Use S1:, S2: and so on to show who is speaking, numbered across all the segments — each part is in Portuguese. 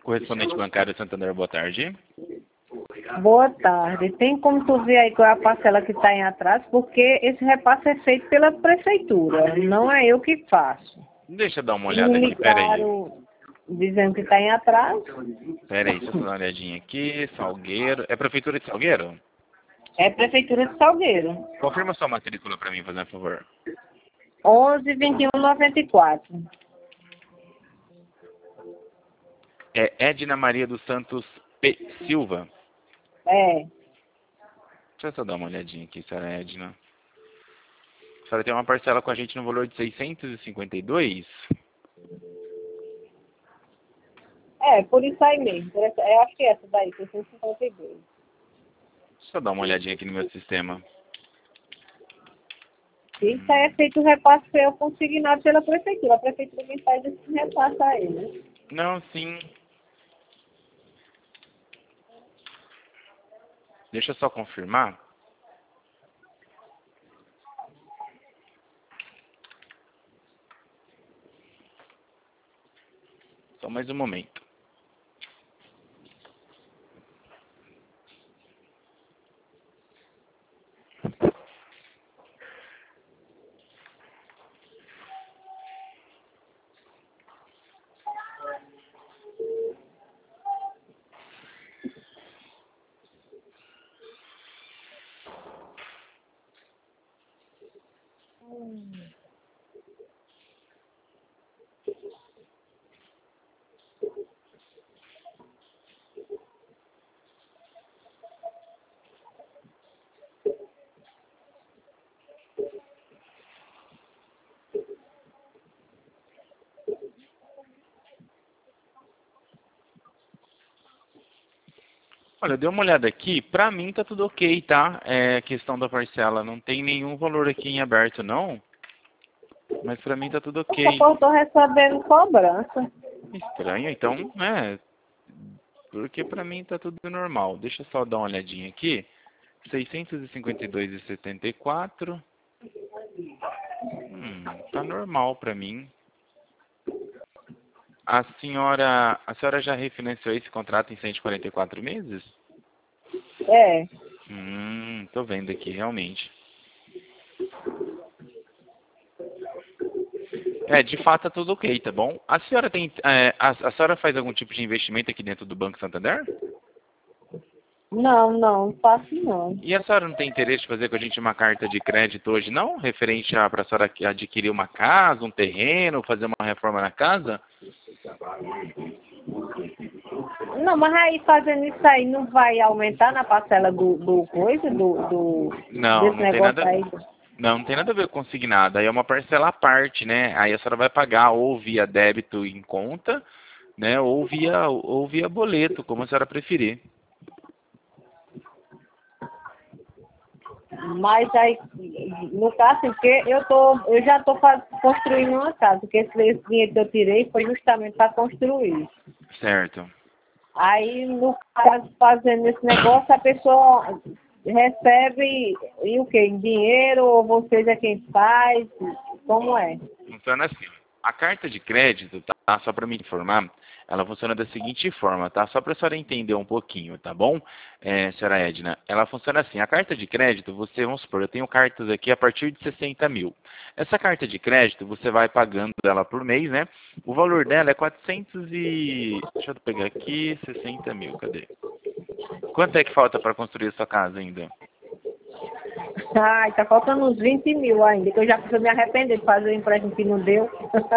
S1: Correspondente bancário Santander, boa tarde.
S2: Boa tarde. Tem como tu ver aí qual é a parcela que está em atraso? Porque esse repasse é feito pela prefeitura, não é eu que faço.
S1: Deixa eu dar uma
S2: Me
S1: olhada aqui, peraí.
S2: ligaram dizendo que está em atraso.
S1: Peraí, deixa eu dar uma olhadinha aqui. Salgueiro. É Prefeitura de Salgueiro?
S2: É Prefeitura de Salgueiro.
S1: Confirma sua matrícula para mim, fazendo favor.
S2: 11.21.94.
S1: É Edna Maria dos Santos P. Silva.
S2: É.
S1: Deixa eu só dar uma olhadinha aqui, senhora Edna. A senhora tem uma parcela com a gente no valor de 652?
S2: É, por isso aí mesmo. Eu acho que é essa daí, 652.
S1: Deixa eu dar uma olhadinha aqui no meu sistema.
S2: Isso aí é feito o repasse consignado pela prefeitura. A prefeitura quem faz esse repasse aí, né?
S1: Não, sim. Deixa eu só confirmar. Só mais um momento. Olha, eu dei uma olhada aqui, pra mim tá tudo ok, tá? É questão da parcela, não tem nenhum valor aqui em aberto, não. Mas pra mim tá tudo ok.
S2: Eu estou recebendo cobrança.
S1: Estranho, então, né? Porque pra mim tá tudo normal. Deixa eu só dar uma olhadinha aqui. 652,74. Tá normal pra mim. A senhora já refinanciou esse contrato em 144 meses?
S2: É.
S1: Tô vendo aqui, realmente. De fato tá tudo ok, tá bom? A senhora tem, a senhora faz algum tipo de investimento aqui dentro do Banco Santander?
S2: Não faço não.
S1: E a senhora não tem interesse de fazer com a gente uma carta de crédito hoje, não? Referente para a senhora adquirir uma casa, um terreno, fazer uma reforma na casa?
S2: Não, mas aí fazendo isso aí não vai aumentar na parcela do coisa,
S1: Não,
S2: desse
S1: não tem
S2: negócio
S1: nada.
S2: aí?
S1: Não, não tem nada a ver com consignado. Aí é uma parcela à parte, né? Aí a senhora vai pagar ou via débito em conta, né? Ou via boleto, como a senhora preferir.
S2: Mas aí, no caso, assim, porque eu já estou construindo uma casa, porque esse dinheiro que eu tirei foi justamente para construir.
S1: Certo.
S2: Aí, no caso, fazendo esse negócio, a pessoa recebe e o quê? Em dinheiro ou vocês é quem faz? Como é?
S1: Funciona assim. A carta de crédito, tá? Só para me informar, ela funciona da seguinte forma, tá? Só para a senhora entender um pouquinho, tá bom? Senhora Edna, ela funciona assim. A carta de crédito, vamos supor, eu tenho cartas aqui a partir de 60 mil. Essa carta de crédito, você vai pagando ela por mês, né? O valor dela é 400 e... Deixa eu pegar aqui, 60 mil, cadê? Quanto é que falta para construir a sua casa ainda?
S2: Ai, tá faltando uns 20 mil ainda, que eu já preciso me arrepender de fazer o empréstimo que não deu.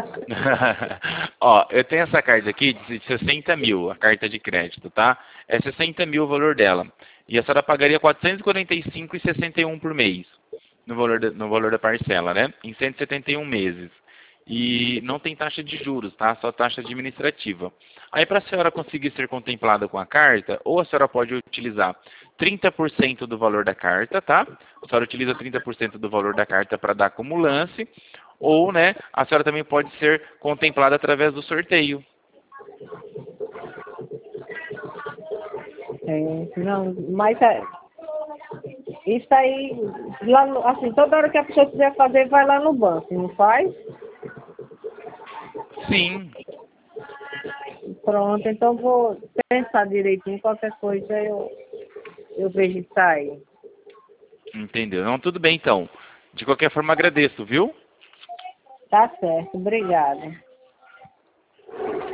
S1: Ó, eu tenho essa carta aqui de 60 mil, a carta de crédito, tá? É 60 mil o valor dela. E a senhora pagaria 445,61 por mês no valor da parcela, né? Em 171 meses. E não tem taxa de juros, tá? Só taxa administrativa. Aí, para a senhora conseguir ser contemplada com a carta, ou a senhora pode utilizar 30% do valor da carta, tá? A senhora utiliza 30% do valor da carta para dar como lance, ou, né, a senhora também pode ser contemplada através do sorteio.
S2: Não, mas isso aí, lá assim, toda hora que a pessoa quiser fazer, vai lá no banco, não faz?
S1: Sim.
S2: Pronto, então vou pensar direitinho, qualquer coisa eu vejo isso aí.
S1: Entendeu? Não, tudo bem então. De qualquer forma, agradeço, viu?
S2: Tá certo, obrigada.